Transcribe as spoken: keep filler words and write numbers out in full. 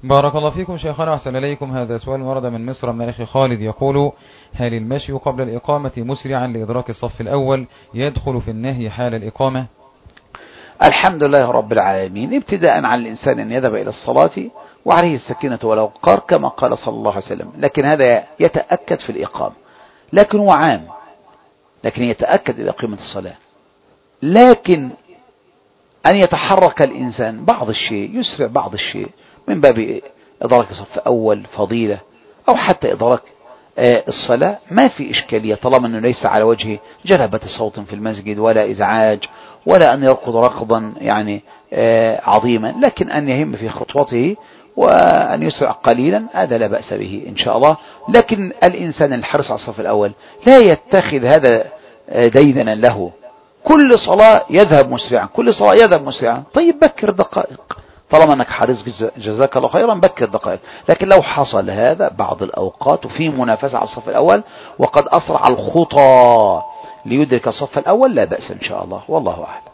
بارك الله فيكم شيخنا وأحسن إليكم. هذا سؤال ورد من مصر من الأخ خالد يقول: هل المشي قبل الإقامة مسرعا لإدراك الصف الأول يدخل في النهي حال الإقامة؟ الحمد لله رب العالمين. ابتداء على الإنسان أن يذهب إلى الصلاة وعليه السكينة والوقار كما قال صلى الله عليه وسلم، لكن هذا يتأكد في الإقامة، لكن هو عام، لكن يتأكد إذا قيمت الصلاة. لكن أن يتحرك الإنسان بعض الشيء، يسرع بعض الشيء من باب إدراك صف أول فضيلة، أو حتى إدراك الصلاة، ما في إشكالية طالما أنه ليس على وجه جلبة صوت في المسجد ولا إزعاج ولا أن يركض ركضا يعني عظيما، لكن أن يهم في خطوته وأن يسرع قليلا، هذا لا بأس به إن شاء الله. لكن الإنسان الحرص على الصف الأول لا يتخذ هذا ديدنا له، كل صلاة يذهب مسرعا، كل صلاة يذهب مسرعا. طيب بكر دقائق، طالما أنك حريص جزاك الله خيرا بكر دقائق. لكن لو حصل هذا بعض الأوقات وفي منافسة على الصف الأول وقد أسرع الخطى ليدرك الصف الأول، لا بأس إن شاء الله، والله أعلم.